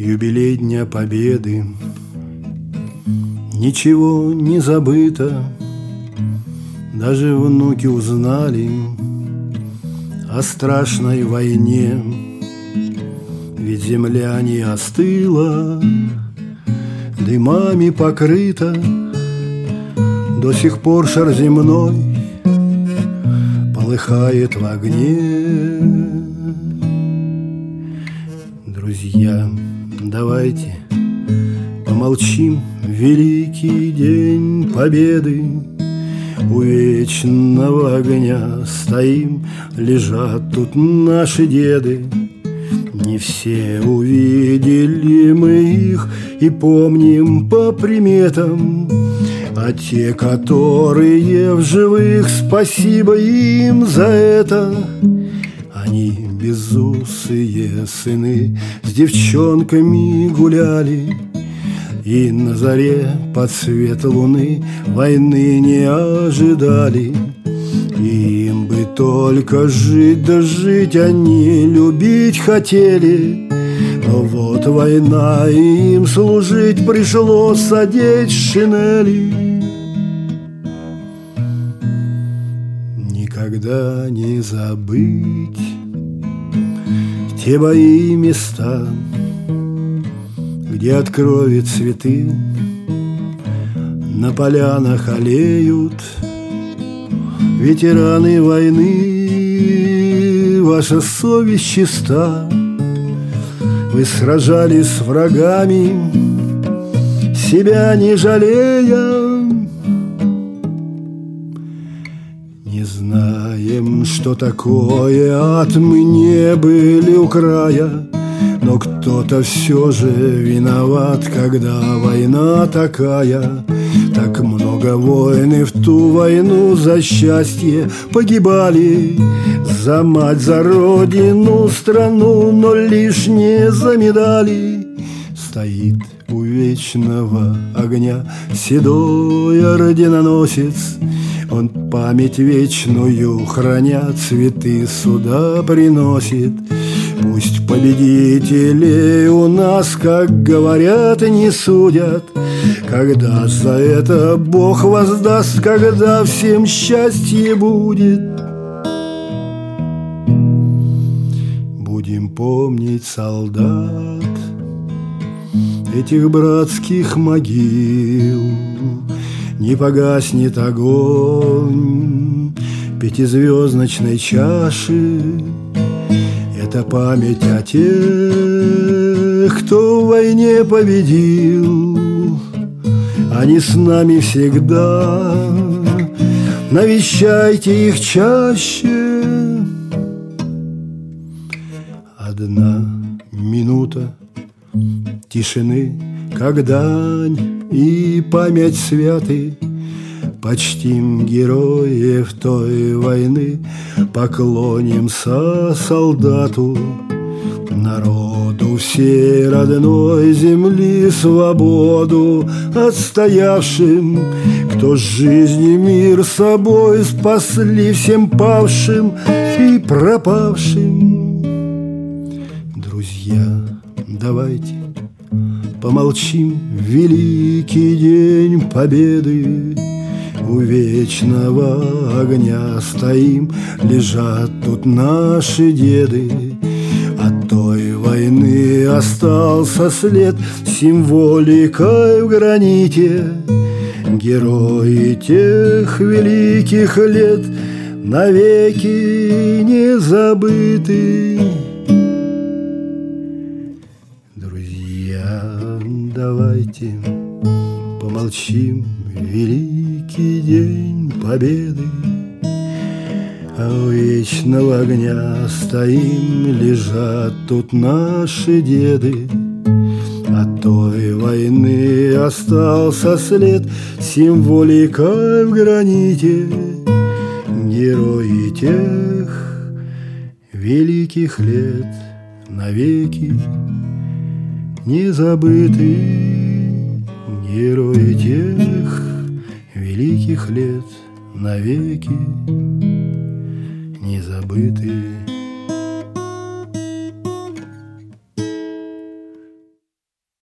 юбилей Дня Победы. Ничего не забыто, даже внуки узнали о страшной войне. Ведь земля не остыла, дымами покрыта, до сих пор шар земной полыхает в огне. Друзья, давайте помолчим в великий день Победы. У вечного огня стоим, лежат тут наши деды. Не все увидели мы их и помним по приметам, а те, которые в живых, спасибо им за это. Они, безусые сыны, с девчонками гуляли, и на заре под свет луны войны не ожидали. Им бы только жить да жить, они любить хотели. Но вот война, и им служить пришлось одеть шинели. Никогда не забыть те бои места, где от крови цветы на полянах алеют. Ветераны войны, ваша совесть чиста. Вы сражались с врагами, себя не жалея. Не знаем, что такое ад, мы не были у края, но кто-то все же виноват, когда война такая. Так много войн, и в ту войну за счастье погибали, за мать, за родину, страну, но лишь не за медали. Стоит у вечного огня седой орденоносец, он память вечную храня, цветы сюда приносит. Пусть победителей у нас, как говорят, не судят, когда за это Бог воздаст, когда всем счастье будет. Будем помнить солдат этих братских могил, не погаснет огонь пятизвездочной чаши. Это память о тех, кто в войне победил. Они с нами всегда, навещайте их чаще. Одна минута тишины, как дань и память святы. Почтим героев той войны, поклонимся солдату, народу всей родной земли свободу отстоявшим, кто жизни мир собой спасли всем павшим и пропавшим. Друзья, давайте помолчим в великий день Победы. У вечного огня стоим, лежат тут наши деды. От той войны остался след, символикой в граните. Герои тех великих лет навеки не забыты. Друзья, давайте помолчим в великий день Победы. А у вечного огня стоим, лежат тут наши деды. От той войны остался след, символика в граните. Герои тех великих лет навеки не забыты. Герои тех великих лет навеки не забыты.